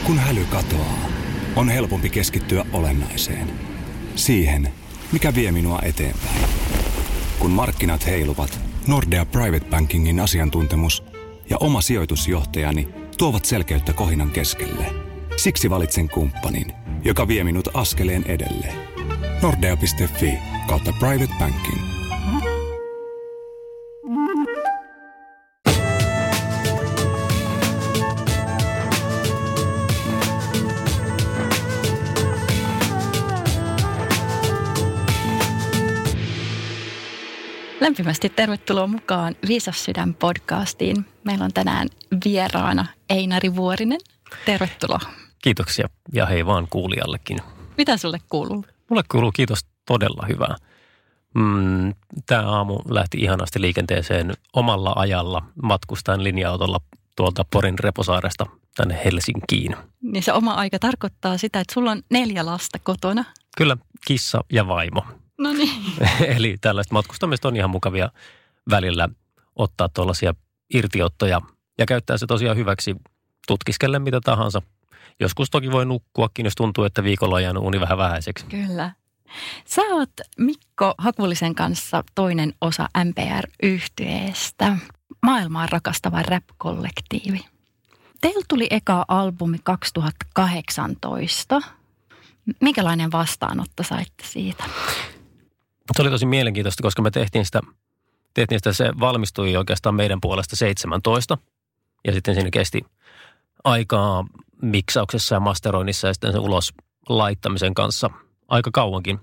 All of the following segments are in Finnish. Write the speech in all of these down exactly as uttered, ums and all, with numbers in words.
Kun häly katoaa, on helpompi keskittyä olennaiseen. Siihen, mikä vie minua eteenpäin. Kun markkinat heiluvat, Nordea Private Bankingin asiantuntemus ja oma sijoitusjohtajani tuovat selkeyttä kohinan keskelle. Siksi valitsen kumppanin, joka vie minut askeleen edelle. Nordea piste fi kautta Private Banking. Lämpimästi tervetuloa mukaan Viisas sydän podcastiin. Meillä on tänään vieraana Einari Vuorinen. Tervetuloa. Kiitoksia ja hei vaan kuulijallekin. Mitä sulle kuuluu? Mulle kuuluu kiitos todella hyvää. Mm, Tämä aamu lähti ihanasti liikenteeseen omalla ajalla matkustaen linja-autolla tuolta Porin Reposaaresta tänne Helsinkiin. Niin se oma aika tarkoittaa sitä, että sulla on neljä lasta kotona. Kyllä, kissa ja vaimo. No niin. Eli tällaista matkustamista on ihan mukavia välillä ottaa tuollaisia irtiottoja ja käyttää se tosiaan hyväksi tutkiskellen mitä tahansa. Joskus toki voi nukkuakin, jos tuntuu, että viikolla on jäänyt uni vähän vähäiseksi. Kyllä. Sä oot Mikko Hakulisen kanssa toinen osa M P R-yhtyeestä, maailmaa rakastava rap-kollektiivi. Teillä tuli eka albumi kaksituhattakahdeksantoista. Minkälainen vastaanotto saitte siitä? Se oli tosi mielenkiintoista, koska me tehtiin sitä, tehtiin sitä, se valmistui oikeastaan meidän puolesta seitsemäntoista. Ja sitten siinä kesti aikaa miksauksessa ja masteroinnissa ja sitten sen ulos laittamisen kanssa aika kauankin.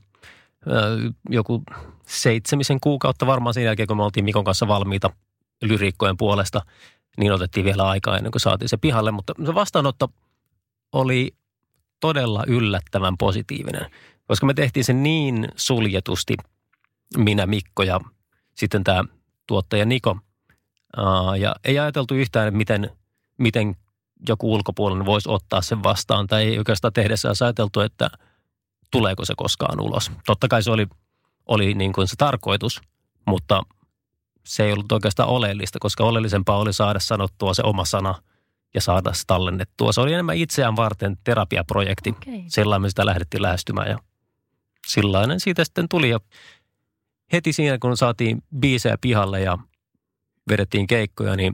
Joku seitsemisen kuukautta varmaan sen jälkeen, kun me oltiin Mikon kanssa valmiita lyriikkojen puolesta, niin otettiin vielä aikaa ennen kuin saatiin se pihalle. Mutta se vastaanotto oli todella yllättävän positiivinen, koska me tehtiin se niin suljetusti, minä, Mikko ja sitten tämä tuottaja Niko. Ja ei ajateltu yhtään, että miten, miten joku ulkopuolinen voisi ottaa sen vastaan, tai ei oikeastaan tehdessä olisi ajateltu, että tuleeko se koskaan ulos. Totta kai se oli, oli niin kuin se tarkoitus, mutta se ei ollut oikeastaan oleellista, koska oleellisempaa oli saada sanottua se oma sana ja saada se tallennettua. Se oli enemmän itseään varten terapiaprojekti. Okay. Sellainen me sitä lähdettiin lähestymään ja sillainen siitä sitten tuli. Ja heti siinä, kun saatiin biisejä pihalle ja vedettiin keikkoja, niin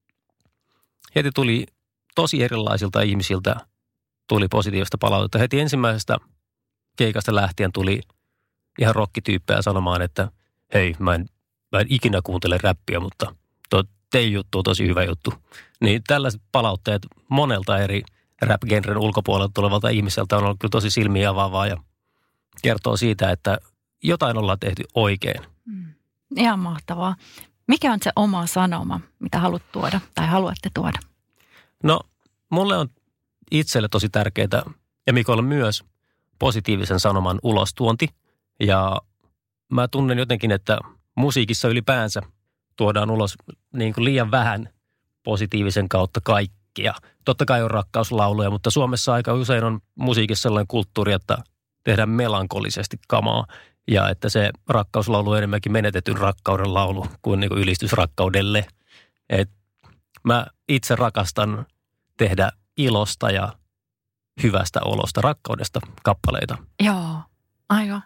heti tuli tosi erilaisilta ihmisiltä tuli positiivista palautetta. Heti ensimmäisestä keikasta lähtien tuli ihan rockityyppejä sanomaan, että hei, mä en, mä en ikinä kuuntele räppiä, mutta tuo teidän juttu on tosi hyvä juttu. Niin tällaiset palautteet monelta eri rap-genren ulkopuolelta tulevalta ihmiseltä on ollut kyllä tosi silmiä avaavaa ja kertoo siitä, että jotain ollaan tehty oikein. Mm. Ihan mahtavaa. Mikä on se oma sanoma, mitä haluat tuoda tai haluatte tuoda? No, mulle on itselle tosi tärkeää ja Mikolle myös positiivisen sanoman ulostuonti. Ja mä tunnen jotenkin, että musiikissa ylipäänsä tuodaan ulos niin kuin liian vähän positiivisen kautta kaikkia. Totta kai on rakkauslauluja, mutta Suomessa aika usein on musiikissa sellainen kulttuuri, että tehdään melankolisesti kamaa. Ja että se rakkauslaulu on enemmänkin menetetyn rakkauden laulu kuin, niin kuin ylistys rakkaudelle. Et mä itse rakastan tehdä ilosta ja hyvästä olosta, rakkaudesta kappaleita. Joo, aivan.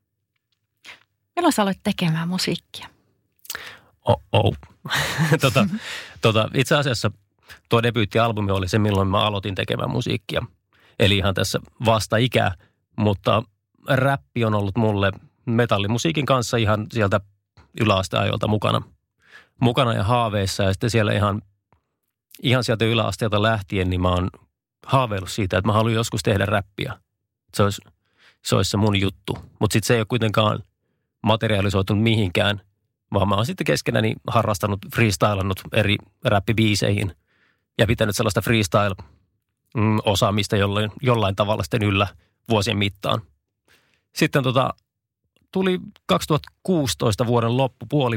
Milloin sä aloit tekemään musiikkia? Oh, oh. tota, tota, itse asiassa tuo debyyttialbumi oli se, milloin mä aloitin tekemään musiikkia. Eli ihan tässä vasta ikää, mutta räppi on ollut mulle metallimusiikin kanssa ihan sieltä yläasteajoilta mukana. Mukana ja haaveissa ja sitten siellä ihan, ihan sieltä yläasteelta lähtien, niin mä oon haaveillut siitä, että mä haluan joskus tehdä räppiä. Se olisi se, olisi se mun juttu, mutta sitten se ei ole kuitenkaan materialisoitunut mihinkään, vaan mä oon sitten keskenäni harrastanut, freestylannut eri räppibiiseihin ja pitänyt sellaista freestyle-osaamista jollain, jollain tavalla sitten yllä vuosien mittaan. Sitten tota, tuli kaksituhattakuusitoista vuoden loppupuoli.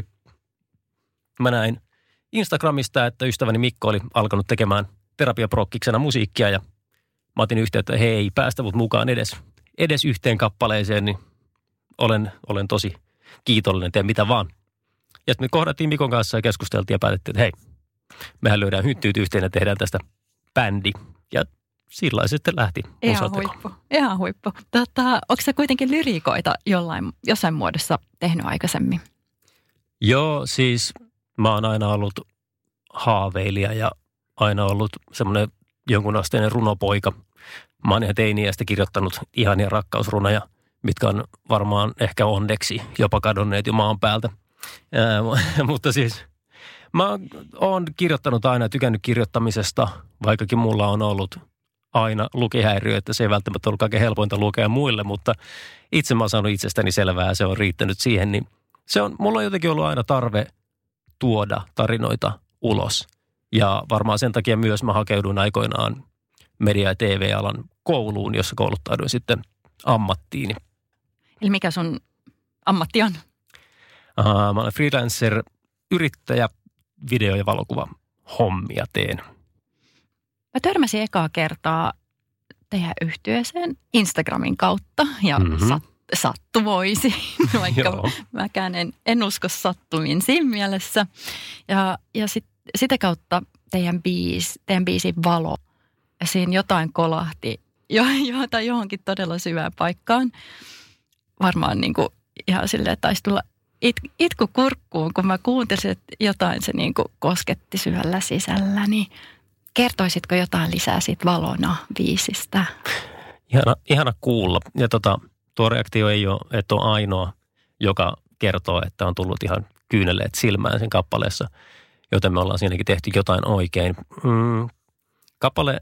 Mä näin Instagramista, että ystäväni Mikko oli alkanut tekemään terapiaprokkiksena musiikkia ja mä otin yhteyttä, että hei, päästä mut mukaan edes, edes yhteen kappaleeseen, niin olen, olen tosi kiitollinen, teen mitä vaan. Ja sitten me kohdattiin Mikon kanssa ja keskusteltiin ja päätettiin, että hei, mehän löydään hyttyyt yhteen ja tehdään tästä bändi. Ja sillä se sitten lähti Ihan musateko. huippu, ihan huippu. Tota, onko se kuitenkin lyriikoita jollain, jossain muodossa tehnyt aikaisemmin? Joo, siis mä oon aina ollut haaveilija ja aina ollut semmoinen jonkunasteinen runopoika. Mä oon ihan teiniästä kirjoittanut ihania rakkausrunoja, mitkä on varmaan ehkä onneksi jopa kadonneet jo maan päältä. Ää, mutta siis mä oon kirjoittanut aina ja tykännyt kirjoittamisesta, vaikkakin mulla on ollut aina lukihäiriö, että se ei välttämättä ollut kaikkein helpointa lukea muille, mutta itse mä oon saanut itsestäni selvää ja se on riittänyt siihen, niin se on, mulla on jotenkin ollut aina tarve tuoda tarinoita ulos. Ja varmaan sen takia myös mä hakeudun aikoinaan media- ja T V-alan kouluun, jossa kouluttauduin sitten ammattiin. Eli mikä sun ammatti on? Uh, mä olen freelancer, yrittäjä, video- ja valokuva hommia teen. Mä törmäsin ekaa kertaa teidän yhtyeeseen Instagramin kautta ja mm-hmm. sat, sattuvoisi, vaikka mäkään en, en usko sattumiin siinä mielessä. Ja, ja sit, sitä kautta teidän, biis, teidän biisin Valo, ja siinä jotain kolahti jo, jo, johonkin todella syvään paikkaan. Varmaan niin kuin ihan silleen taisi tulla it, itku kurkkuun, kun mä kuuntelin, että jotain se niin kuin kosketti syvällä sisällä, niin kertoisitko jotain lisää siitä Valona biisistä? Ihana, ihana kuulla. Ja tota, tuo reaktio ei ole, että on ainoa, joka kertoo, että on tullut ihan kyyneleet silmään sen kappaleessa, joten me ollaan siinäkin tehty jotain oikein. Mm, kappale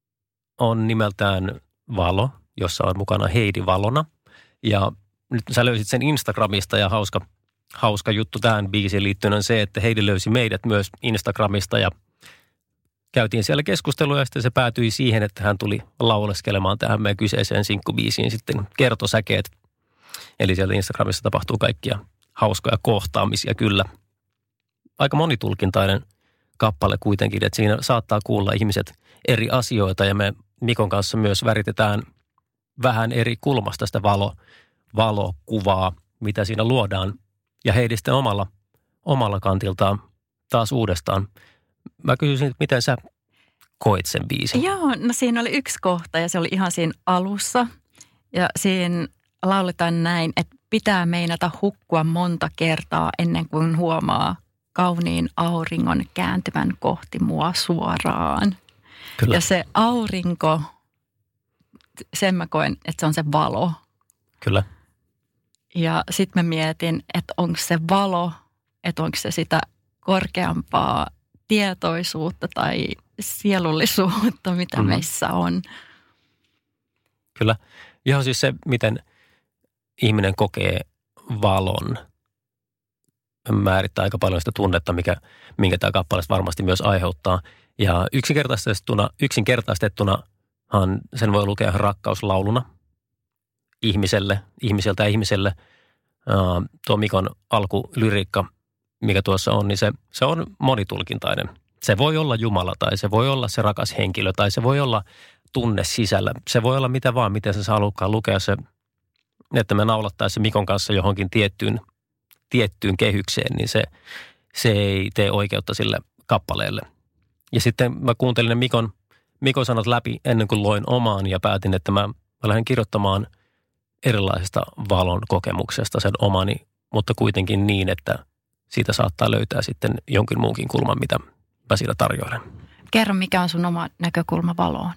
on nimeltään Valo, jossa on mukana Heidi Valona. Ja nyt sä löysit sen Instagramista ja hauska, hauska juttu tähän biisiin liittyen on se, että Heidi löysi meidät myös Instagramista ja käytiin siellä keskustelua ja sitten se päätyi siihen, että hän tuli lauleskelemaan tähän meidän kyseiseen sinkkubiisiin sitten kertosäkeet. Eli siellä Instagramissa tapahtuu kaikkia hauskoja kohtaamisia kyllä. Aika monitulkintainen kappale kuitenkin, että siinä saattaa kuulla ihmiset eri asioita ja me Mikon kanssa myös väritetään vähän eri kulmasta sitä valo, valokuvaa, mitä siinä luodaan. Ja Heidi sitten omalla, omalla kantiltaan taas uudestaan. Mä kysyisin, että miten sä koit sen biisin? Joo, no siinä oli yksi kohta ja se oli ihan siinä alussa. Ja siinä lauletaan näin, että pitää meinata hukkua monta kertaa ennen kuin huomaa kauniin auringon kääntyvän kohti mua suoraan. Kyllä. Ja se aurinko, sen mä koen, että se on se valo. Kyllä. Ja sitten mä mietin, että onko se valo, että onko se sitä korkeampaa tietoisuutta tai sielullisuutta, mitä mm-hmm. meissä on. Kyllä. Ihan siis se, miten ihminen kokee valon, määrittää aika paljon sitä tunnetta, mikä, minkä tämä kappale varmasti myös aiheuttaa. Ja yksinkertaistettuna, yksinkertaistettunahan sen voi lukea rakkauslauluna ihmiselle, ihmiseltä ja ihmiselle. Uh, tuo Mikon alkulyriikka, mikä tuossa on, niin se, se on monitulkintainen. Se voi olla Jumala tai se voi olla se rakas henkilö tai se voi olla tunne sisällä. Se voi olla mitä vaan, miten se saa halukaan lukea se, että me naulattaisiin Mikon kanssa johonkin tiettyyn, tiettyyn kehykseen, niin se, se ei tee oikeutta sille kappaleelle. Ja sitten mä kuuntelin ne Mikon, Mikon sanat läpi ennen kuin loin omaan ja päätin, että mä, mä lähden kirjoittamaan erilaisesta valon kokemuksesta sen omani, mutta kuitenkin niin, että siitä saattaa löytää sitten jonkin muunkin kulman, mitä mä siinä tarjoilen. Kerro, mikä on sun oma näkökulma valoon?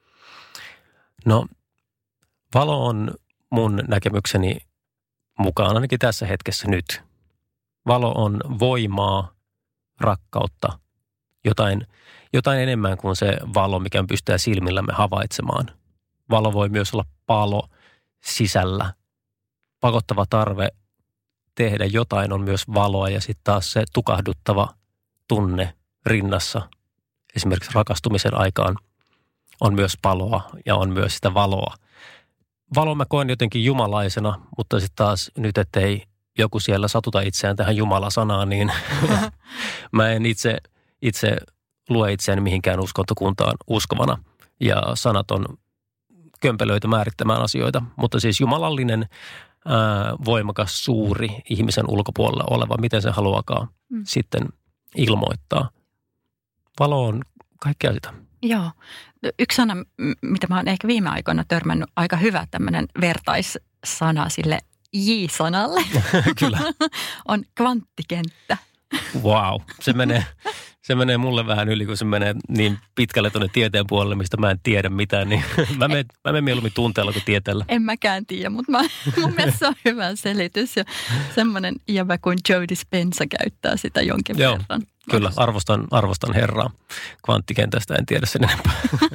No, valo on mun näkemykseni mukaan ainakin tässä hetkessä nyt. Valo on voimaa, rakkautta, jotain, jotain enemmän kuin se valo, mikä pystyy silmillämme havaitsemaan. Valo voi myös olla palo sisällä. Pakottava tarve tehdä jotain on myös valoa ja sitten taas se tukahduttava tunne rinnassa. Esimerkiksi rakastumisen aikaan on myös paloa ja on myös sitä valoa. Valo mä koen jotenkin jumalaisena, mutta sitten taas nyt, ettei joku siellä satuta itseään tähän Jumala-sanaan, niin mä en itse, itse lue itseäni mihinkään uskontokuntaan uskovana. Ja sanat on kömpelöitä määrittämään asioita, mutta siis jumalallinen, ää, voimakas, suuri ihmisen ulkopuolella oleva, miten se haluakaan mm. sitten ilmoittaa. Valo on kaikkea sitä. Joo. Yksi sana, mitä mä oon ehkä viime aikoina törmännyt, aika hyvä tämmöinen vertaissana sille J-sanalle. Kyllä. On kvanttikenttä. Wow. Se menee, se menee mulle vähän yli, kun se menee niin pitkälle tuonne tieteen puolelle, mistä mä en tiedä mitään. Niin mä menen, mä menen mieluummin tunteella kuin tieteellä. En mäkään tiedä, mutta mä, mun mielestä se on hyvä selitys. Ja semmoinen jäbä kuin Joe Dispenza käyttää sitä jonkin Joo, verran. Kyllä, arvostan, arvostan herraa. Kvanttikentästä en tiedä sen enempää.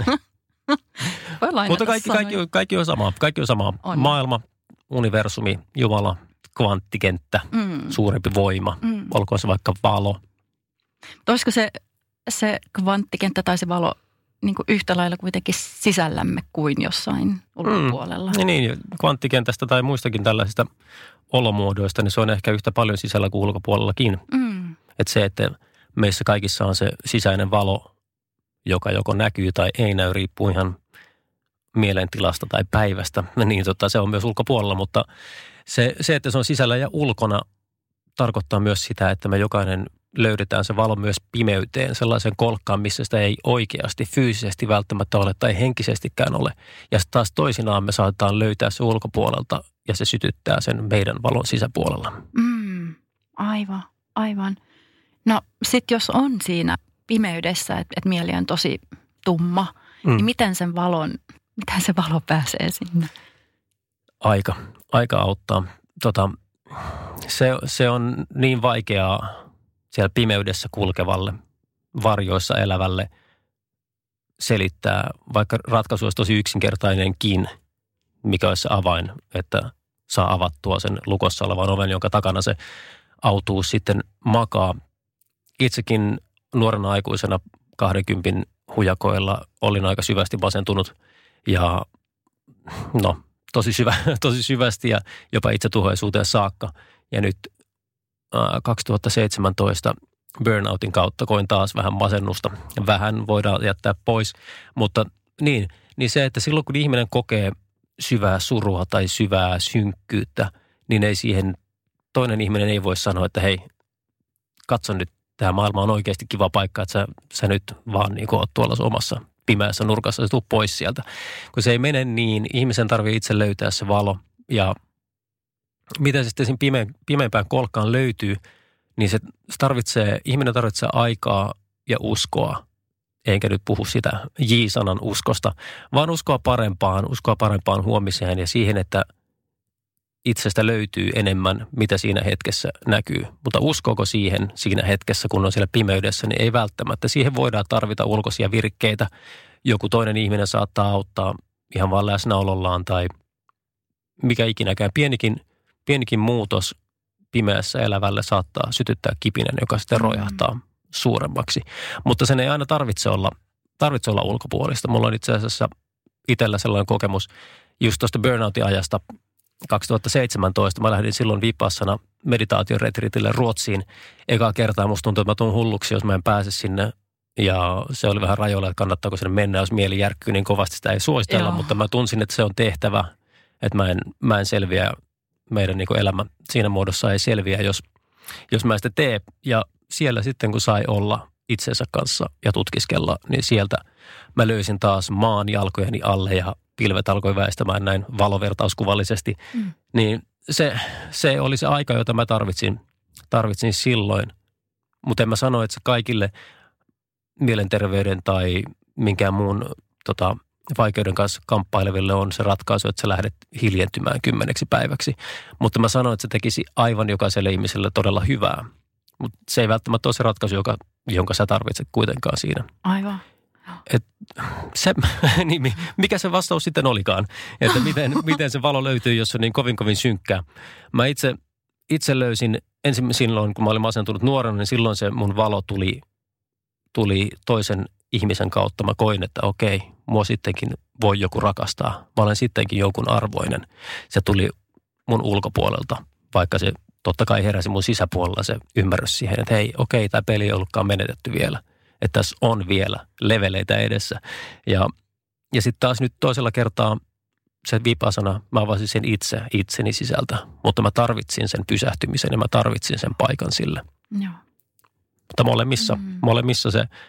Mutta kaikki, kaikki, kaikki on samaa. Kaikki on samaa. On. Maailma, universumi, Jumala, kvanttikenttä, mm. suurempi voima. Mm. Olkoon se vaikka valo. Olisiko se, se kvanttikenttä tai se valo niin kuin yhtä lailla kuitenkin sisällämme kuin jossain ulkopuolella? Mm. Niin, kvanttikentästä tai muistakin tällaisista olomuodoista, niin se on ehkä yhtä paljon sisällä kuin ulkopuolellakin. Mm. Että se, että meissä kaikissa on se sisäinen valo, joka joko näkyy tai ei näy, riippuu ihan mielentilasta tai päivästä. Niin totta, se on myös ulkopuolella, mutta se, se, että se on sisällä ja ulkona, tarkoittaa myös sitä, että me jokainen löydetään se valo myös pimeyteen, sellaisen kolkkaan, missä sitä ei oikeasti fyysisesti välttämättä ole tai henkisestikään ole. Ja taas toisinaan me saatetaan löytää se ulkopuolelta ja se sytyttää sen meidän valon sisäpuolella. Mm, aivan, aivan. No sit jos on siinä pimeydessä, että et mieli on tosi tumma, mm. niin miten sen valon, miten se valo pääsee sinne? Aika, aika auttaa. Tota, se, se on niin vaikeaa siellä pimeydessä kulkevalle, varjoissa elävälle selittää, vaikka ratkaisu olisi tosi yksinkertainenkin, mikä olisi se avain, että saa avattua sen lukossa olevan oven, jonka takana se autuus sitten makaa. Itsekin nuorena aikuisena kahdenkympin hujakoilla olin aika syvästi masentunut ja no tosi, syvä, tosi syvästi ja jopa itsetuhoisuuteen saakka. Ja nyt äh, kaksituhattaseitsemäntoista burnoutin kautta koin taas vähän masennusta. Vähän voidaan jättää pois, mutta niin, niin se, että silloin kun ihminen kokee syvää surua tai syvää synkkyyttä, niin ei siihen, toinen ihminen ei voi sanoa, että hei, katso nyt, tämä maailma on oikeasti kiva paikka, että sä, sä nyt vaan niin oot tuolla omassa pimeässä nurkassa, sä tuu pois sieltä. Kun se ei mene niin, ihmisen tarvitsee itse löytää se valo. Ja miten se sitten siinä pime, pimeämpään kolkkaan löytyy, niin se tarvitsee, ihminen tarvitsee aikaa ja uskoa. Enkä nyt puhu sitä J-sanan uskosta, vaan uskoa parempaan, uskoa parempaan huomiseen ja siihen, että itsestä löytyy enemmän, mitä siinä hetkessä näkyy. Mutta uskoako siihen siinä hetkessä, kun on siellä pimeydessä, niin ei välttämättä. Siihen voidaan tarvita ulkoisia virkkeitä. Joku toinen ihminen saattaa auttaa ihan vaan läsnäolollaan tai mikä ikinäkään. Pienikin, pienikin muutos pimeässä elävälle saattaa sytyttää kipinän, joka sitten rojahtaa mm. suuremmaksi. Mutta sen ei aina tarvitse olla, tarvitse olla ulkopuolista. Mulla on itse asiassa itsellä sellainen kokemus just tuosta burnoutin ajasta, kaksituhattaseitsemäntoista. Mä lähdin silloin Vipassana meditaatioretriitille Ruotsiin. Ekaa kertaa musta tuntui, että mä tuun hulluksi, jos mä en pääse sinne. Ja se oli vähän rajoilla, että kannattaako sinne mennä, jos mieli järkkyy, niin kovasti sitä ei suositella. Joo. Mutta mä tunsin, että se on tehtävä, että mä en, mä en selviä, meidän niin kuin elämä siinä muodossa ei selviä, jos, jos mä sitä tee. Ja siellä sitten, kun sai olla itsensä kanssa ja tutkiskella, niin sieltä mä löysin taas maan jalkojeni alle ja pilvet alkoi väistämään näin valovertauskuvallisesti, mm. niin se, se oli se aika, jota mä tarvitsin, tarvitsin silloin. Mutta en mä sano, että se kaikille mielenterveyden tai minkään muun tota, vaikeuden kanssa kamppaileville on se ratkaisu, että sä lähdet hiljentymään kymmeneksi päiväksi. Mutta mä sanoin, että se tekisi aivan jokaiselle ihmiselle todella hyvää. Mutta se ei välttämättä ole se ratkaisu, joka, jonka sä tarvitset kuitenkaan siinä. Aivan. Et se, niin mikä se vastaus sitten olikaan, että miten, miten se valo löytyy, jos on niin kovin kovin synkkää. Mä itse, itse löysin ensin silloin, kun mä olin masentunut nuorena, niin silloin se mun valo tuli, tuli toisen ihmisen kautta. Mä koin, että okei, mua sittenkin voi joku rakastaa. Mä olen sittenkin jonkun arvoinen. Se tuli mun ulkopuolelta, vaikka se totta kai heräsi mun sisäpuolella se ymmärrys siihen, että hei, okei, tämä peli ei ollutkaan menetetty vielä. Että tässä on vielä leveleitä edessä. Ja, ja sitten taas nyt toisella kertaa se vipassana, mä avasin sen itse, itseni sisältä. Mutta mä tarvitsin sen pysähtymisen ja mä tarvitsin sen paikan sille. Joo. Mutta molemmissa, mm. molemmissa se,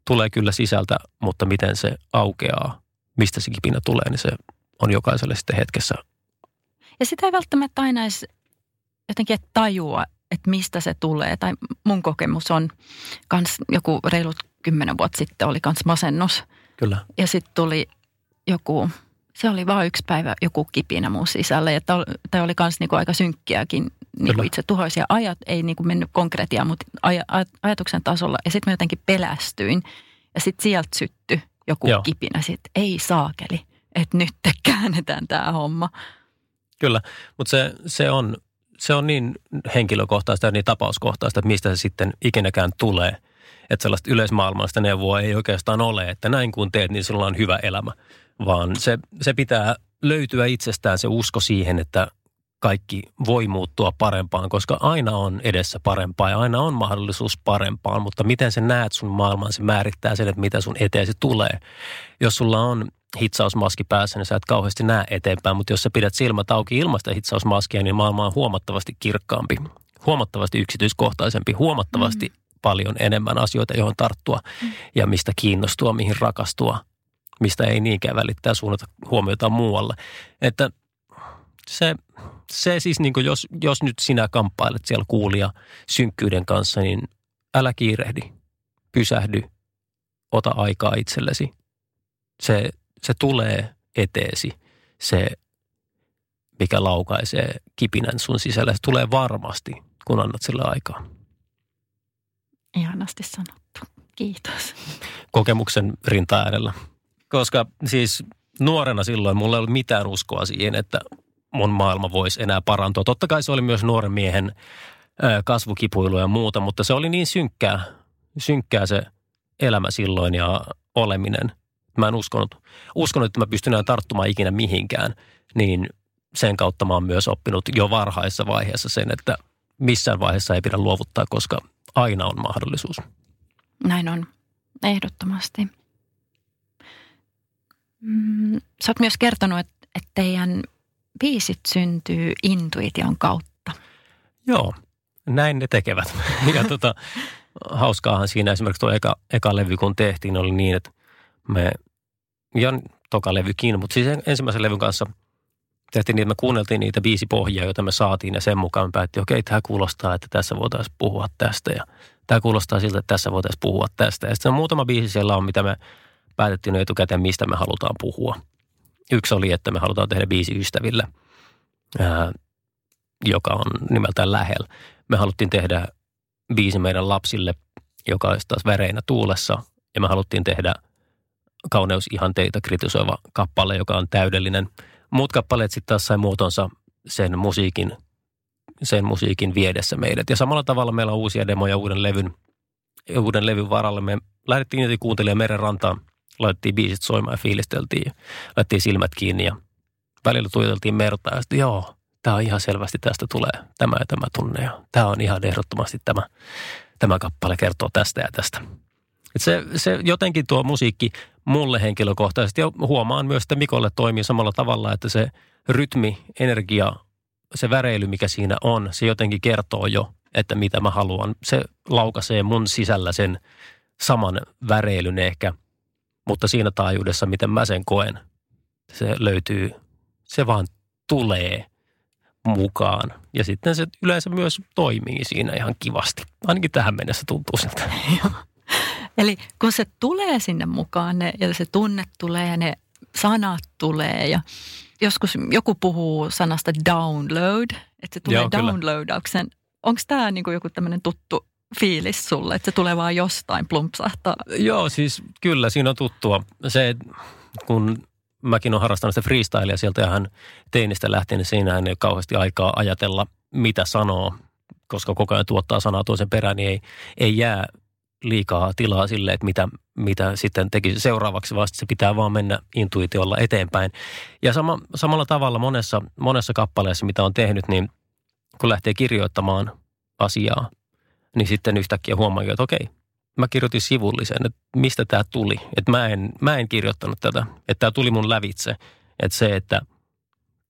tulee kyllä sisältä, mutta miten se aukeaa, mistä se kipinä tulee, niin se on jokaiselle sitten hetkessä. Ja sitä ei välttämättä aina edes jotenkin tajua, että mistä se tulee. Tai mun kokemus on kans joku reilut kymmenen vuotta sitten oli kans masennus. Kyllä. Ja sitten tuli joku, se oli vaan yksi päivä joku kipinä mun sisällä. Ja tämä oli kans niinku aika synkkiäkin niinku itse tuhoisia. Ajat ei niinku mennyt konkretiaan, mutta aj- ajatuksen tasolla. Ja sitten mä jotenkin pelästyin. Ja sitten sieltä syttyi joku Joo. kipinä. Sitten ei saakeli, että nyt käännetään tämä homma. Kyllä, mutta se, se, on, se on niin henkilökohtaista ja niin tapauskohtaista, että mistä se sitten ikinäkään tulee. Että sellaista yleismaailmallista neuvoa ei oikeastaan ole, että näin kun teet, niin sinulla on hyvä elämä. Vaan se, se pitää löytyä itsestään se usko siihen, että kaikki voi muuttua parempaan, koska aina on edessä parempaa ja aina on mahdollisuus parempaan. Mutta miten sä näet sun maailman, se määrittää sen, että mitä sun eteesi tulee. Jos sulla on hitsausmaski päässä, niin sä et kauheasti näe eteenpäin, mutta jos sä pidät silmät auki ilmasta hitsausmaskia, niin maailma on huomattavasti kirkkaampi, huomattavasti yksityiskohtaisempi, huomattavasti mm. paljon enemmän asioita, johon tarttua mm. ja mistä kiinnostua, mihin rakastua, mistä ei niinkään välittää suunnata huomiota muualle. Että se, se siis niin kuin jos, jos nyt sinä kamppailet siellä kuulija synkkyyden kanssa, niin älä kiirehdi, pysähdy, ota aikaa itsellesi. Se Se tulee eteesi, se mikä laukaisee kipinän sun sisällä. Se tulee varmasti, kun annat sille aikaa. Ihanasti sanottu. Kiitos. Kokemuksen rinta-äärellä. Koska siis nuorena silloin mulla ei ollut mitään uskoa siihen, että mun maailma voisi enää parantua. Totta kai se oli myös nuoren miehen kasvukipuilu ja muuta, mutta se oli niin synkkää, synkkää se elämä silloin ja oleminen. Mä en uskonut, uskonut, että mä pystyn enää tarttumaan ikinä mihinkään, niin sen kautta mä oon myös oppinut jo varhaisessa vaiheessa sen, että missään vaiheessa ei pidä luovuttaa, koska aina on mahdollisuus. Näin on, ehdottomasti. Mm, sä oot myös kertonut, että, että teidän biisit syntyy intuition kautta. Joo, näin ne tekevät. Ja tota, hauskaahan siinä esimerkiksi tuo eka, eka levy, kun tehtiin, oli niin, että me, ja toka levykin, mutta siis ensimmäisen levyn kanssa tehtiin niitä, me kuunneltiin niitä biisipohjia, joita me saatiin ja sen mukaan me päättiin, okei, tämä kuulostaa, että tässä voitaisiin puhua tästä ja tämä kuulostaa siltä, että tässä voitaisiin puhua tästä. Ja sitten muutama biisi siellä on, mitä me päätettiin etukäteen, mistä me halutaan puhua. Yksi oli, että me halutaan tehdä biisi ystäville, ää, joka on nimeltään Lähellä. Me haluttiin tehdä biisi meidän lapsille, joka olisi taas Väreinä tuulessa, ja me haluttiin tehdä kauneusihanteita kritisoiva kappale, joka on täydellinen. Muut kappaleet sitten taas sai muotonsa sen musiikin, sen musiikin viedessä meidät. Ja samalla tavalla meillä on uusia demoja uuden levyn, uuden levyn varalle. Me lähdettiin niitä kuuntelemaan meren rantaan, laitettiin biisit soimaan ja fiilisteltiin. Laitettiin silmät kiinni ja välillä tuijoteltiin merta ja sitten joo, tämä on ihan selvästi tästä tulee tämä ja tämä tunne. Ja tämä on ihan ehdottomasti tämä, tämä kappale kertoo tästä ja tästä. Et se, se jotenkin tuo musiikki mulle henkilökohtaisesti ja huomaan myös, että Mikolle toimii samalla tavalla, että se rytmi, energia, se väreily, mikä siinä on, se jotenkin kertoo jo, että mitä mä haluan. Se laukaisee mun sisällä sen saman väreilyn ehkä, mutta siinä taajuudessa, miten mä sen koen, se löytyy, se vaan tulee mukaan. Ja sitten se yleensä myös toimii siinä ihan kivasti. Ainakin tähän mennessä tuntuu siltä. Eli kun se tulee sinne mukaan ne, ja se tunne tulee ja ne sanat tulee ja joskus joku puhuu sanasta download, että se tulee Joo, downloadauksen. Onko tämä niinku joku tämmöinen tuttu fiilis sulle, että se tulee vaan jostain plumpsahtaa? Joo, siis kyllä siinä on tuttua. Se, kun mäkin olen harrastanut sitä freestylia sieltä ihan teinistä lähtien, niin siinä ei ole kauheasti aikaa ajatella, mitä sanoo, koska koko ajan tuottaa sanaa toisen perään, niin ei, ei jää liikaa tilaa sille, että mitä, mitä sitten tekisi seuraavaksi, vaan se pitää vaan mennä intuitiolla eteenpäin. Ja sama, samalla tavalla monessa, monessa kappaleessa, mitä on tehnyt, niin kun lähtee kirjoittamaan asiaa, niin sitten yhtäkkiä huomaa, että okei, mä kirjoitin sivullisen, että mistä tämä tuli. Että mä en, mä en kirjoittanut tätä, että tämä tuli mun lävitse. Että se, että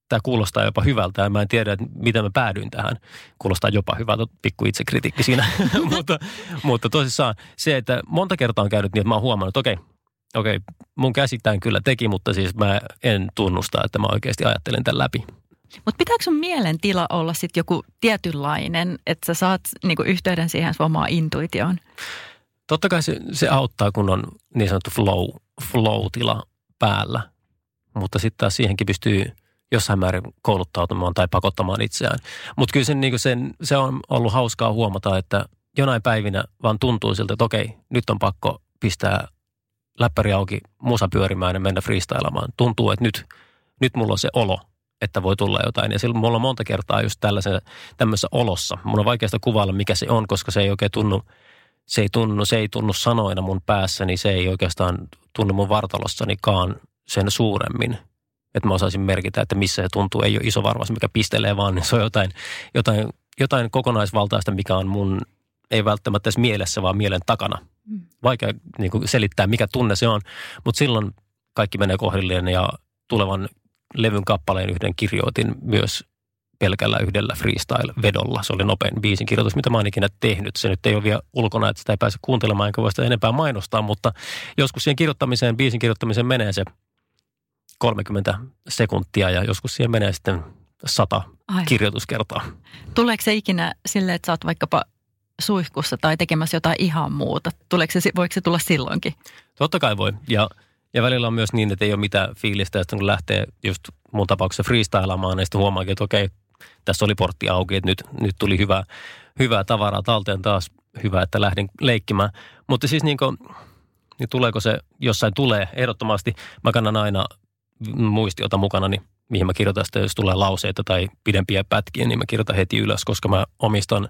tämä kuulostaa jopa hyvältä ja mä en tiedä, että miten mä päädyin tähän. Kuulostaa jopa hyvältä, pikku itsekritiikki siinä. mutta, mutta tosissaan se, että monta kertaa on käynyt niin, että mä oon huomannut, että okei, okei, mun käsittäin kyllä teki, mutta siis mä en tunnusta, että mä oikeasti ajattelen tämän läpi. Mutta pitääkö sun mielentila olla sitten joku tietynlainen, että sä saat niinku yhteyden siihen omaan intuitioon? Totta kai se, se auttaa, kun on niin sanottu flow, flow-tila päällä, mutta sitten taas siihenkin pystyy jossain määrin kouluttautumaan tai pakottamaan itseään. Mutta kyllä sen, niin sen, se on ollut hauskaa huomata, että jonain päivinä vaan tuntuu siltä, että okei, nyt on pakko pistää läppäri auki, musa pyörimään ja mennä freestylamaan. Tuntuu, että nyt, nyt mulla on se olo, että voi tulla jotain. Ja silloin mulla on monta kertaa just tämmöisessä olossa. Mun on vaikeasta kuvailla, mikä se on, koska se ei oikein tunnu, se ei tunnu, se ei tunnu sanoina mun päässä, niin se ei oikeastaan tunnu mun vartalossanikaan sen suuremmin. Että mä osaisin merkitä, että missä se tuntuu. Ei ole iso varvaus, mikä pistelee, vaan se on jotain, jotain, jotain kokonaisvaltaista, mikä on mun, ei välttämättä edes mielessä, vaan mielen takana. Vaikea niin kuin selittää, mikä tunne se on, mutta silloin kaikki menee kohdilleen ja tulevan levyn kappaleen yhden kirjoitin myös pelkällä yhdellä freestyle-vedolla. Se oli nopein biisin kirjoitus, mitä mä oon ikinä tehnyt. Se nyt ei ole vielä ulkona, että sitä ei pääse kuuntelemaan, enkä voi sitä enempää mainostaa, mutta joskus siihen kirjoittamiseen, biisin kirjoittamiseen menee se kolmekymmentä sekuntia ja joskus siihen menee sitten sata Ai. kirjoituskertaa. Tuleeko se ikinä silleen, että sä oot vaikkapa suihkussa tai tekemässä jotain ihan muuta? Tuleeko se, voiko se tulla silloinkin? Totta kai voi. Ja, ja välillä on myös niin, että ei ole mitään fiilistä. Ja sitten kun lähtee just mun tapauksessa freestylaamaan, niin sitten huomaakin, että okei, tässä oli portti auki, että nyt, nyt tuli hyvää, hyvää tavaraa talteen taas. Hyvä, että lähdin leikkimään. Mutta siis niin kuin, niin tuleeko se, jossain tulee ehdottomasti. Mä kannan aina muistiota mukanani, mihin mä kirjoitan sitä, jos tulee lauseita tai pidempiä pätkiä, niin mä kirjoitan heti ylös, koska mä omistan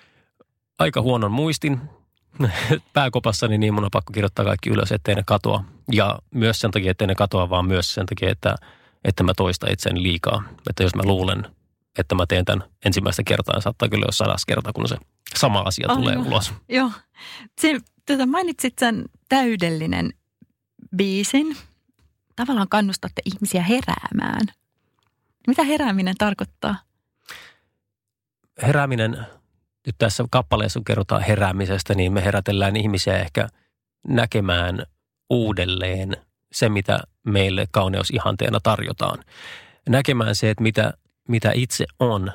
aika huonon muistin pääkopassani, niin mun on pakko kirjoittaa kaikki ylös, ettei ne katoa. Ja myös sen takia, ettei ne katoa, vaan myös sen takia, että, että mä toistan itseäni liikaa. Että jos mä luulen, että mä teen tämän ensimmäistä kertaa, niin saattaa kyllä jos sadas kertaa, kun se sama asia Aivan. tulee ulos. Joo. Se, tuota, mainitsit sen täydellinen biisin. Tavallaan kannustatte ihmisiä heräämään. Mitä herääminen tarkoittaa? Herääminen, nyt tässä kappaleessa kun kerrotaan heräämisestä, niin me herätellään ihmisiä ehkä näkemään uudelleen se, mitä meille kauneusihanteena tarjotaan. Näkemään se, että mitä, mitä itse on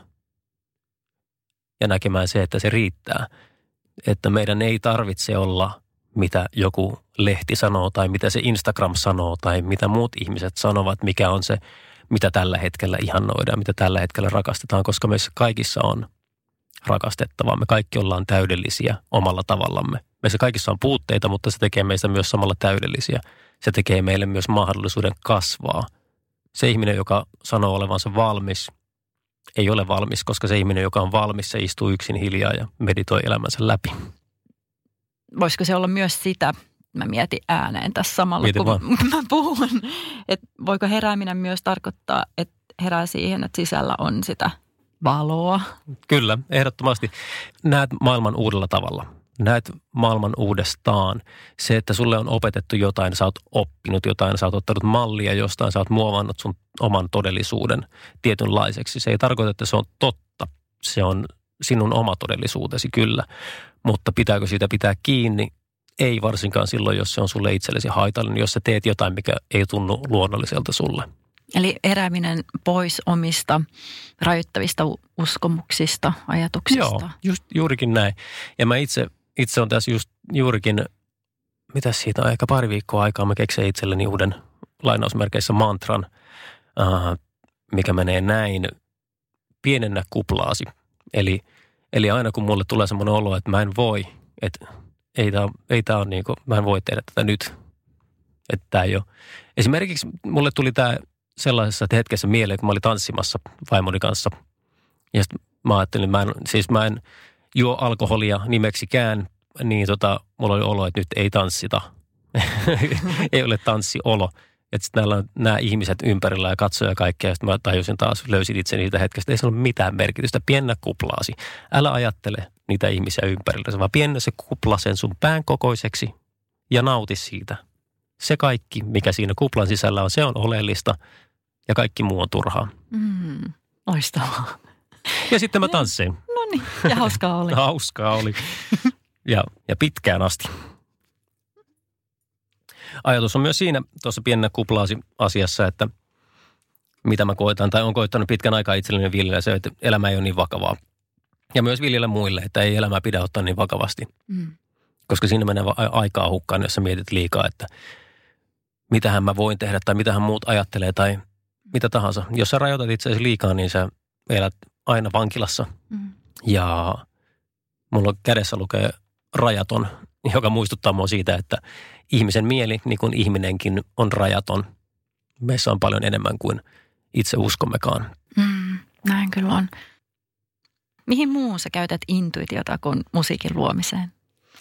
ja näkemään se, että se riittää. Että meidän ei tarvitse olla, mitä joku lehti sanoo tai mitä se Instagram sanoo tai mitä muut ihmiset sanovat, mikä on se, mitä tällä hetkellä ihannoidaan, mitä tällä hetkellä rakastetaan, koska meissä kaikissa on rakastettavaa. Me kaikki ollaan täydellisiä omalla tavallamme. Meissä kaikissa on puutteita, mutta se tekee meistä myös samalla täydellisiä. Se tekee meille myös mahdollisuuden kasvaa. Se ihminen, joka sanoo olevansa valmis, ei ole valmis, koska se ihminen, joka on valmis, se istuu yksin hiljaa ja meditoi elämänsä läpi. Voisiko se olla myös sitä, mä mietin ääneen tässä samalla, Mieti kun vaan. mä puhun, että voiko herääminen myös tarkoittaa, että herää siihen, että sisällä on sitä valoa? Kyllä, ehdottomasti. Näet maailman uudella tavalla. Näet maailman uudestaan. Se, että sulle on opetettu jotain, sä oot oppinut jotain, sä oot ottanut mallia jostain, sä oot muovannut sun oman todellisuuden tietynlaiseksi. Se ei tarkoita, että se on totta. Se on sinun oma todellisuutesi kyllä, mutta pitääkö siitä pitää kiinni? Ei varsinkaan silloin, jos se on sulle itsellesi haitallinen, jos sä teet jotain, mikä ei tunnu luonnolliselta sulle. Eli herääminen pois omista rajoittavista uskomuksista, ajatuksista. Joo, just juurikin näin. Ja mä itse, itse on tässä just juurikin, mitä siitä on, aika pari viikkoa aikaa, mä keksin itselleni uuden lainausmerkeissä mantran, äh, mikä menee näin, pienennä kuplaasi. Eli, eli aina kun mulle tulee semmoinen olo, että mä en voi, että ei tämä ei tää ole niin kuin, mä en voi tehdä tätä nyt, että tämä ei ole. Esimerkiksi mulle tuli tämä sellaisessa hetkessä mieleen, kun mä olin tanssimassa vaimoni kanssa. Ja sitten mä ajattelin, että mä en, siis mä en juo alkoholia nimeksikään, niin tota, mulla oli olo, että nyt ei tanssita. Ei ole tanssiolo. Että sitten näillä on nämä ihmiset ympärillä ja katsoja kaikkea. Ja sitten mä tajusin taas, löysin itse niitä hetkestä. Ei se ole mitään merkitystä. Piennä kuplaasi. Älä ajattele niitä ihmisiä ympärillä. Vaan piennä se kuplasen sun pään kokoiseksi ja nauti siitä. Se kaikki, mikä siinä kuplan sisällä on, se on oleellista. Ja kaikki muu on turhaa. Mm, loistavaa. Ja sitten mä tanssin. No niin, ja hauskaa oli. Hauskaa oli. Ja, ja pitkään asti. Ajatus on myös siinä tuossa pienenä kuplaasi asiassa, että mitä mä koitan tai on koittanut pitkän aikaa itselleni viljellä se, että elämä ei ole niin vakavaa. Ja myös viljellä muille, että ei elämää pidä ottaa niin vakavasti. Mm. Koska siinä menee aikaa hukkaan, jos sä mietit liikaa, että mitähän mä voin tehdä tai mitähän muut ajattelee tai mitä tahansa. Jos sä rajoitat itseäsi liikaa, niin sä elät aina vankilassa. Mm. Ja mulla kädessä lukee rajaton, joka muistuttaa mua siitä, että ihmisen mieli, niin kuin ihminenkin, on rajaton. Meissä on paljon enemmän kuin itse uskommekaan. Mm, näin kyllä on. Mihin muuhun sä käytät intuitiota kuin musiikin luomiseen?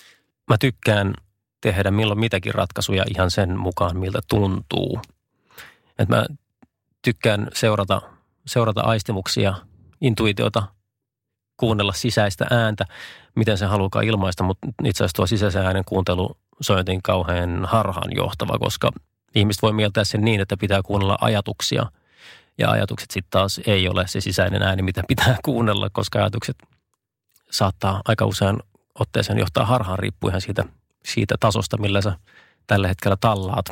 Mä tykkään tehdä milloin mitäkin ratkaisuja ihan sen mukaan, miltä tuntuu. Et mä tykkään seurata, seurata aistimuksia, intuitiota, kuunnella sisäistä ääntä, miten se haluaa ilmaista, mutta itse asiassa tuo sisäisen äänen kuuntelu se on jotenkin kauhean harhaanjohtava, koska ihmiset voi mieltää sen niin, että pitää kuunnella ajatuksia. Ja ajatukset sitten taas ei ole se sisäinen ääni, mitä pitää kuunnella, koska ajatukset saattaa aika usein otteeseen johtaa harhaan riippuen siitä, siitä tasosta, millä sä tällä hetkellä tallaat.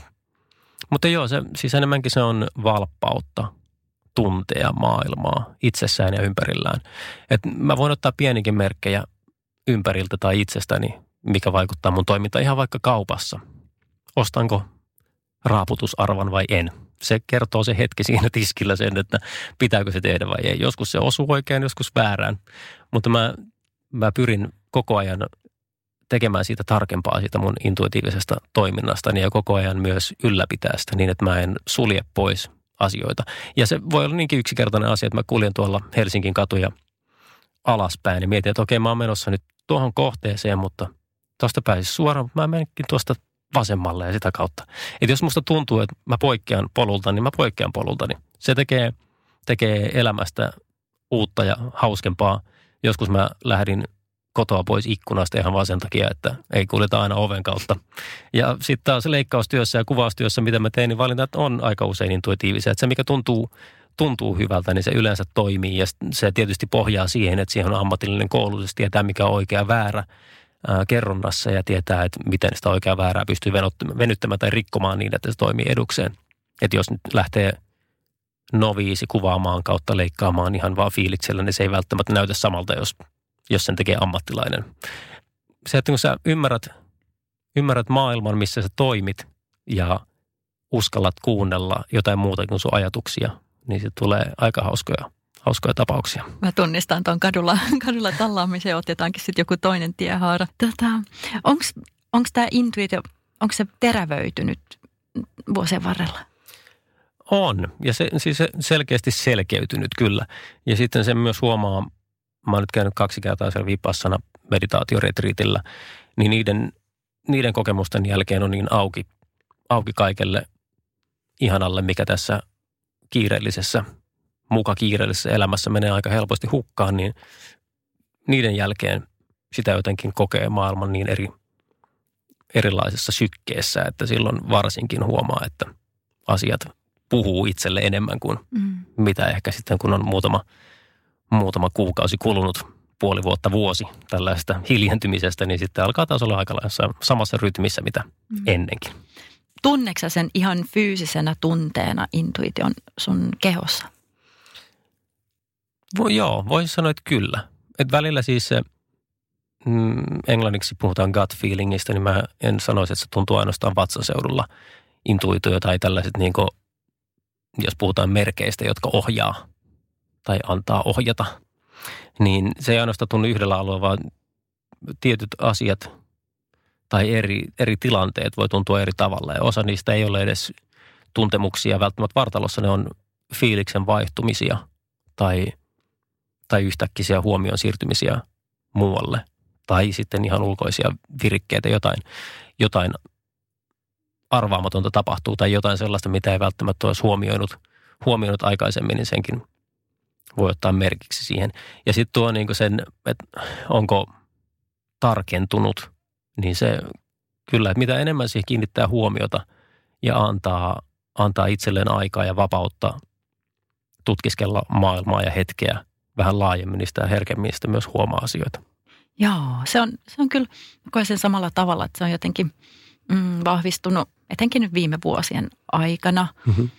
Mutta joo, se, siis enemmänkin se on valppautta, tuntea maailmaa itsessään ja ympärillään. Et mä voin ottaa pienikin merkkejä ympäriltä tai itsestäni, mikä vaikuttaa mun toimintaan ihan vaikka kaupassa. Ostanko raaputusarvan vai en? Se kertoo se hetki siinä tiskillä sen, että pitääkö se tehdä vai ei. Joskus se osuu oikein, joskus väärään. Mutta mä, mä pyrin koko ajan tekemään siitä tarkempaa siitä mun intuitiivisesta toiminnastani ja koko ajan myös ylläpitää sitä niin, että mä en sulje pois asioita. Ja se voi olla niinkin yksinkertainen asia, että mä kuljen tuolla Helsingin katuja alaspäin ja mietin, että okei, mä oon menossa nyt tuohon kohteeseen, mutta tuosta pääsis suoraan, mutta mä menenkin tuosta vasemmalle ja sitä kautta. Että jos musta tuntuu, että mä poikkean polulta, niin mä poikkean polultani. Se tekee, tekee elämästä uutta ja hauskempaa. Joskus mä lähdin kotoa pois ikkunasta ihan vaan sen takia, että ei kuljeta aina oven kautta. Ja sitten taas leikkaustyössä ja kuvaustyössä, mitä mä teen, niin valinnat on aika usein intuitiivisia. Että se, mikä tuntuu, tuntuu hyvältä, niin se yleensä toimii. Ja se tietysti pohjaa siihen, että siihen on ammatillinen koulutus, tietää mikä on oikea väärä ää, kerronnassa ja tietää, että miten sitä oikeaa väärää pystyy venyttämään tai rikkomaan niin, että se toimii edukseen. Että jos nyt lähtee noviisi kuvaamaan kautta leikkaamaan ihan vaan fiiliksellä, niin se ei välttämättä näytä samalta, jos jos sen tekee ammattilainen. Se, että kun sä ymmärrät, ymmärrät maailman, missä sä toimit ja uskallat kuunnella jotain muuta kuin sun ajatuksia, niin se tulee aika hauskoja, hauskoja tapauksia. Mä tunnistan tuon kadulla, kadulla tallaamisen ja otetaankin sitten joku toinen tiehaara. Tota, onko tämä intuitio, onko se terävöitynyt vuosien varrella? On, ja se siis selkeästi selkeytynyt kyllä. Ja sitten sen myös huomaa, mä oon nyt käynyt kaksi kertaa siellä Vipassana meditaatioretriitillä, niin niiden, niiden kokemusten jälkeen on niin auki, auki kaikelle ihanalle, mikä tässä kiireellisessä, muka kiireellisessä elämässä menee aika helposti hukkaan, niin niiden jälkeen sitä jotenkin kokee maailman niin eri, erilaisessa sykkeessä, että silloin varsinkin huomaa, että asiat puhuu itselle enemmän kuin mm. mitä ehkä sitten, kun on muutama muutama kuukausi kulunut, puoli vuotta, vuosi tällaista hiljentymisestä, niin sitten alkaa taas olla aika samassa rytmissä, mitä mm. ennenkin. Tunneeko sä sen ihan fyysisenä tunteena intuition sun kehossa? Vo, joo, voisin sanoa, että kyllä. Et välillä siis se, mm, englanniksi puhutaan gut feelingistä, niin mä en sanoisi, että se tuntuu ainoastaan vatsaseudulla intuitio tai tällaiset, niin kuin, jos puhutaan merkeistä, jotka ohjaa tai antaa ohjata, niin se ei ainoastaan tunnu yhdellä alueella, vaan tietyt asiat tai eri, eri tilanteet voi tuntua eri tavalla. Ja osa niistä ei ole edes tuntemuksia välttämättä vartalossa, ne on fiiliksen vaihtumisia tai, tai yhtäkkisiä huomion siirtymisiä muualle. Tai sitten ihan ulkoisia virikkeitä, jotain, jotain arvaamatonta tapahtuu tai jotain sellaista, mitä ei välttämättä olisi huomioinut, huomioinut aikaisemmin, niin senkin voi ottaa merkiksi siihen. Ja sitten tuo niin kuin sen, että onko tarkentunut, niin se kyllä, että mitä enemmän siihen kiinnittää huomiota ja antaa, antaa itselleen aikaa ja vapautta tutkiskella maailmaa ja hetkeä vähän laajemmin, sitä herkemmin sitä myös huomaa asioita. Joo, se on, se on kyllä, koen sen samalla tavalla, että se on jotenkin mm, vahvistunut, etenkin nyt viime vuosien aikana. Mm-hmm.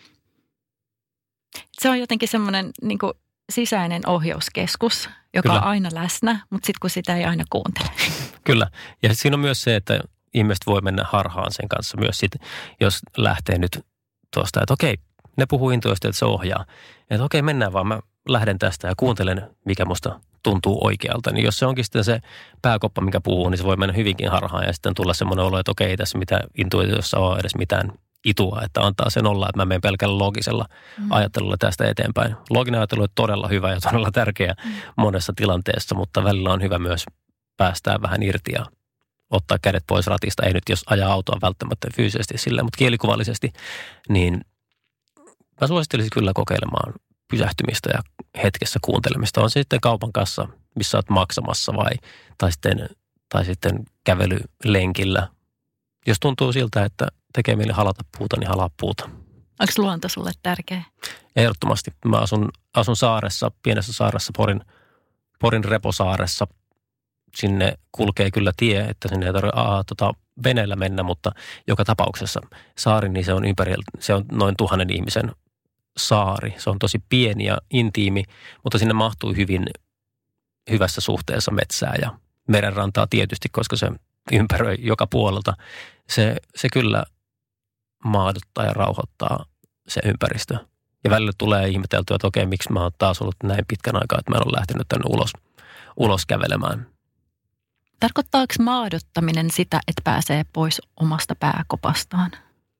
Se on jotenkin semmoinen niin kuin sisäinen ohjauskeskus, joka kyllä on aina läsnä, mutta sitten kun sitä ei aina kuuntele. Kyllä, ja siinä on myös se, että ihmiset voi mennä harhaan sen kanssa myös sit, jos lähtee nyt tuosta, että okei, ne puhuu intuista, että se ohjaa. Että okei, mennään vaan, mä lähden tästä ja kuuntelen, mikä musta tuntuu oikealta. Niin jos se onkin sitten se pääkoppa, mikä puhuu, niin se voi mennä hyvinkin harhaan ja sitten tulla semmoinen olo, että okei, ei tässä mitä intuitiossa ole edes mitään itua, että antaa sen olla, että mä menen pelkällä logisella mm. ajattelulla tästä eteenpäin. Loginen ajattelu on todella hyvä ja todella tärkeä mm. monessa tilanteessa, mutta välillä on hyvä myös päästää vähän irti ja ottaa kädet pois ratista. Ei nyt, jos ajaa autoa välttämättä fyysisesti sillä, mutta kielikuvallisesti, niin mä suosittelisin kyllä kokeilemaan pysähtymistä ja hetkessä kuuntelemista. On se sitten kaupan kassa, missä olet maksamassa vai, tai sitten, tai sitten kävelylenkillä. Jos tuntuu siltä, että tekee mieli halata puuta, niin halaa puuta. Onko luonto sulle tärkeä? Ehdottomasti. Mä asun, asun saaressa, pienessä saaressa, Porin, Porin Reposaaressa. Sinne kulkee kyllä tie, että sinne ei tarvitse aa, tota, veneellä mennä, mutta joka tapauksessa saari, niin se on ympäri, se on noin tuhannen ihmisen saari. Se on tosi pieni ja intiimi, mutta sinne mahtuu hyvin hyvässä suhteessa metsää ja merenrantaa tietysti, koska se ympäröi joka puolelta. Se, se kyllä maaduttaa ja rauhoittaa se ympäristö. Ja välillä tulee ihmeteltyä, että okei, miksi mä oon taas ollut näin pitkän aikaa, että mä en ole lähtenyt tänne ulos, ulos kävelemään. Tarkoittaako maadottaminen sitä, että pääsee pois omasta pääkopastaan?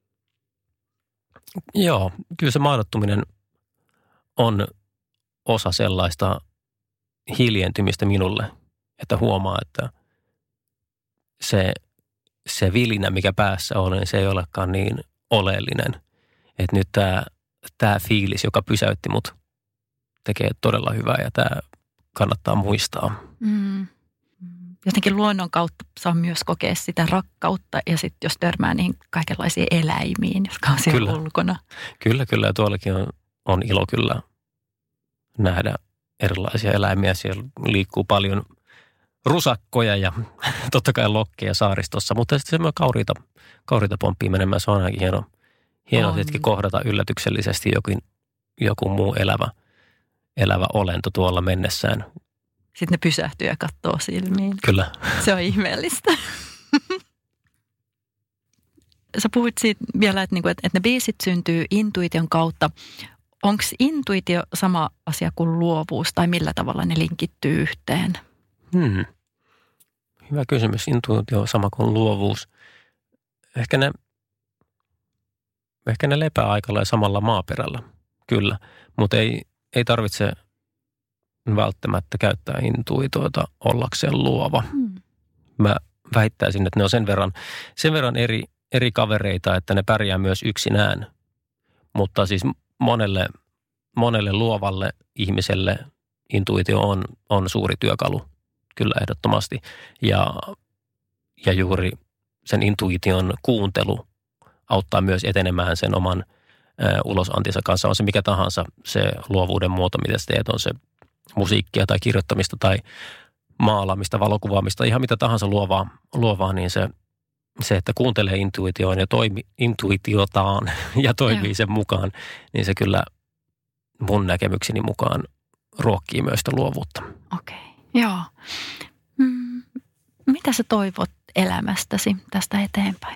Joo, kyllä se maadottuminen on osa sellaista hiljentymistä minulle, että huomaa, että se, se vilinä, mikä päässä on, niin se ei olekaan niin oleellinen. Että nyt tämä, tämä fiilis, joka pysäytti mut, tekee todella hyvää ja tämä kannattaa muistaa. Mm. Jotenkin luonnon kautta saa myös kokea sitä rakkautta ja sitten jos törmää niihin kaikenlaisiin eläimiin, jotka on siellä kyllä ulkona. Kyllä, kyllä. Ja tuollakin on, on ilo kyllä nähdä erilaisia eläimiä. Siellä liikkuu paljon rusakkoja ja totta kai lokkeja saaristossa, mutta sitten semmoinen kauriita, kauriita pomppii menemään. Se on ainakin hieno, hieno hetki kohdata yllätyksellisesti jokin, joku muu elävä, elävä olento tuolla mennessään. Sitten ne pysähtyy ja katsoo silmiin. Kyllä. Se on ihmeellistä. Sä puhuit siitä vielä, että, että ne biisit syntyy intuition kautta. Onko intuitio sama asia kuin luovuus tai millä tavalla ne linkittyy yhteen? Hmm. Hyvä kysymys. Intuitio on sama kuin luovuus. Ehkä ne, ehkä ne lepää aikalla ja samalla maaperällä, kyllä. Mutta ei, ei tarvitse välttämättä käyttää intuitiota ollakseen luova. Hmm. Mä väittäisin, että ne on sen verran, sen verran eri, eri kavereita, että ne pärjää myös yksinään. Mutta siis monelle, monelle luovalle ihmiselle intuitio on, on suuri työkalu, kyllä ehdottomasti. Ja, ja juuri sen intuition kuuntelu auttaa myös etenemään sen oman ä, ulosantinsa kanssa. On se mikä tahansa se luovuuden muoto, mitä sä teet, on se musiikkia tai kirjoittamista tai maalaamista, valokuvaamista, ihan mitä tahansa luovaa, luovaa niin se, se, että kuuntelee intuitioon ja toimi, intuitiotaan ja toimii sen mukaan, niin se kyllä mun näkemykseni mukaan ruokkii myös sitä luovuutta. Okei, okay. Joo. Mm, mitä sä toivot elämästäsi tästä eteenpäin?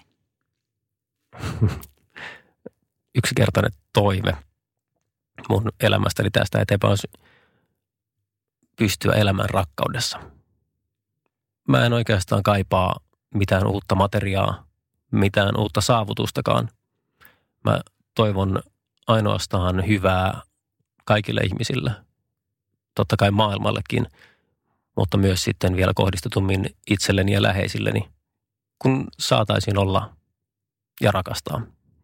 Yksinkertainen toive mun elämästäni tästä eteenpäin on pystyä elämään rakkaudessa. Mä en oikeastaan kaipaa mitään uutta materiaa, mitään uutta saavutustakaan. Mä toivon ainoastaan hyvää kaikille ihmisille, totta kai maailmallekin, mutta myös sitten vielä kohdistetummin itselleni ja läheisilleni, kun saataisiin olla ja rakastaa.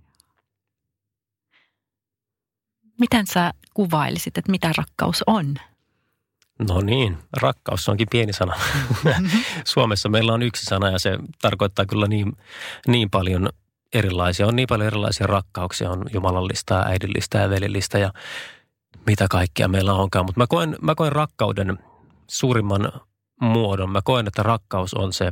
Miten sä kuvailisit, että mitä rakkaus on? No niin, rakkaus onkin pieni sana. Suomessa meillä on yksi sana ja se tarkoittaa kyllä niin, niin paljon erilaisia. On niin paljon erilaisia rakkauksia, on jumalallista, äidillistä ja velillistä ja mitä kaikkea meillä onkaan. Mutta mä koen, mä koen rakkauden suurimman muodon. Mä koen, että rakkaus on se,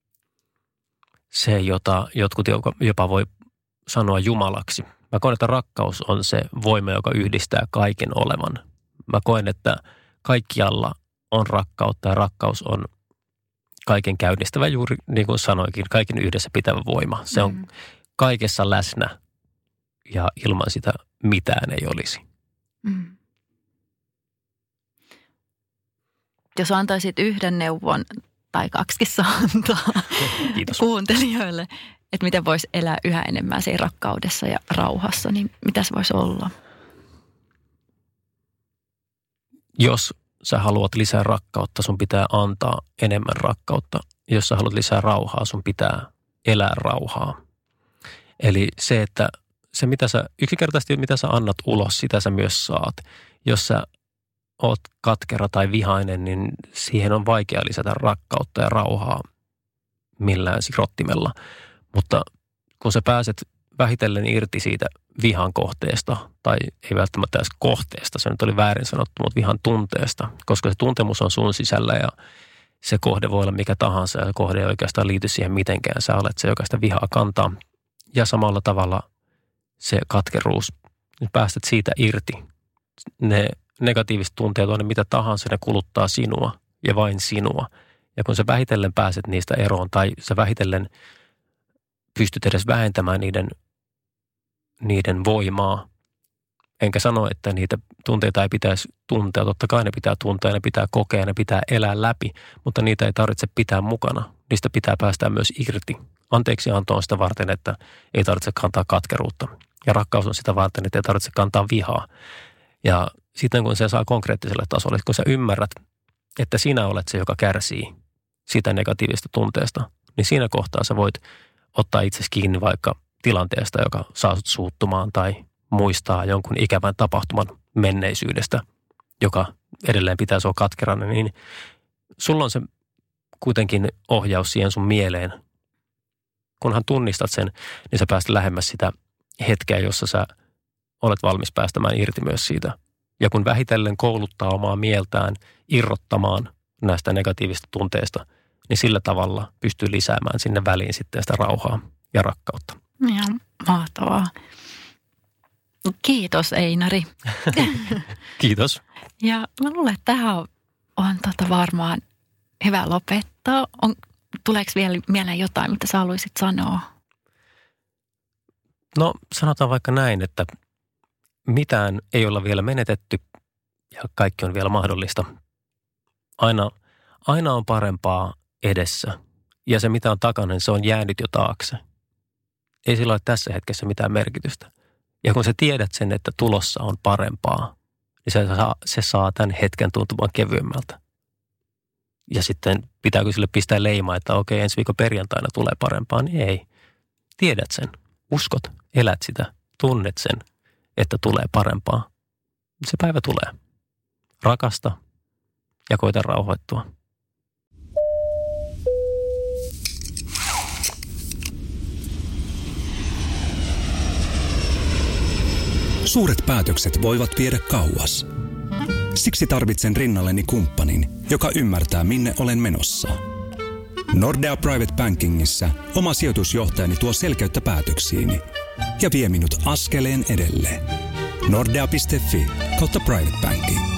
se jota jotkut jopa voi sanoa Jumalaksi. Mä koen, että rakkaus on se voima, joka yhdistää kaiken olevan. Mä koen, että kaikkialla on rakkautta ja rakkaus on kaiken käynnistävä, juuri niin kuin sanoikin, kaiken yhdessä pitävä voima. Se on mm. kaikessa läsnä ja ilman sitä mitään ei olisi. Mm. Jos antaisit yhden neuvon, tai kaksikin saa antaa kuuntelijoille, että miten voisi elää yhä enemmän siinä rakkaudessa ja rauhassa, niin mitä se voisi olla? Jos sä haluat lisää rakkautta, sun pitää antaa enemmän rakkautta. Jos sä haluat lisää rauhaa, sun pitää elää rauhaa. Eli se, että se mitä sä, yksinkertaisesti mitä sä annat ulos, sitä sä myös saat. Jos sä oot katkera tai vihainen, niin siihen on vaikea lisätä rakkautta ja rauhaa millään sirottimella. Mutta kun sä pääset vähitellen irti siitä vihan kohteesta, tai ei välttämättä edes kohteesta, se nyt oli väärin sanottu, mutta vihan tunteesta, koska se tuntemus on sun sisällä ja se kohde voi olla mikä tahansa ja se kohde ei oikeastaan liity siihen mitenkään. Sä olet se, joka sitä vihaa kantaa. Ja samalla tavalla se katkeruus, niin päästät siitä irti. Ne negatiiviset tunteet on ne mitä tahansa, ne kuluttaa sinua ja vain sinua. Ja kun sä vähitellen pääset niistä eroon tai sä vähitellen pystyt edes vähentämään niiden, niiden voimaa. Enkä sano, että niitä tunteita ei pitäisi tuntea. Totta kai ne pitää tuntea, ne pitää kokea, ne pitää elää läpi, mutta niitä ei tarvitse pitää mukana. Niistä pitää päästää myös irti. Anteeksi anto on sitä varten, että ei tarvitse kantaa katkeruutta. Ja rakkaus on sitä varten, että ei tarvitse kantaa vihaa. Ja sitten kun se saa konkreettiselle tasolle, kun sä ymmärrät, että sinä olet se, joka kärsii sitä negatiivista tunteesta, niin siinä kohtaa sä voit ottaa itsesi kiinni vaikka tilanteesta, joka saa sut suuttumaan tai muistaa jonkun ikävän tapahtuman menneisyydestä, joka edelleen pitää sua katkerana, niin sulla on se kuitenkin ohjaus siihen sun mieleen. Kunhan tunnistat sen, niin sä pääset lähemmäs sitä hetkeä, jossa sä olet valmis päästämään irti myös siitä. Ja kun vähitellen kouluttaa omaa mieltään irrottamaan näistä negatiivista tunteista, niin sillä tavalla pystyy lisäämään sinne väliin sitten sitä rauhaa ja rakkautta. Ihan mahtavaa. Kiitos Einari. Kiitos. Ja mä luulen, että tähän on, on tota varmaan hyvä lopettaa. On, tuleeko vielä mieleen jotain, mitä sä haluaisit sanoa? No sanotaan vaikka näin, että mitään ei olla vielä menetetty ja kaikki on vielä mahdollista. Aina, aina on parempaa edessä ja se mitä on takana, niin se on jäänyt jo taakse. Ei sillä ole tässä hetkessä mitään merkitystä. Ja kun sä tiedät sen, että tulossa on parempaa, niin se saa, se saa tämän hetken tuntumaan kevyemmältä. Ja sitten pitääkö sille pistää leimaa, että okei, ensi viikon perjantaina tulee parempaa, niin ei. Tiedät sen, uskot, elät sitä, tunnet sen, että tulee parempaa. Se päivä tulee. Rakasta ja koita rauhoittua. Suuret päätökset voivat viedä kauas. Siksi tarvitsen rinnalleni kumppanin, joka ymmärtää, minne olen menossa. Nordea Private Bankingissa oma sijoitusjohtajani tuo selkeyttä päätöksiini ja vie minut askeleen edelle. Nordea piste fi kautta Private Banking.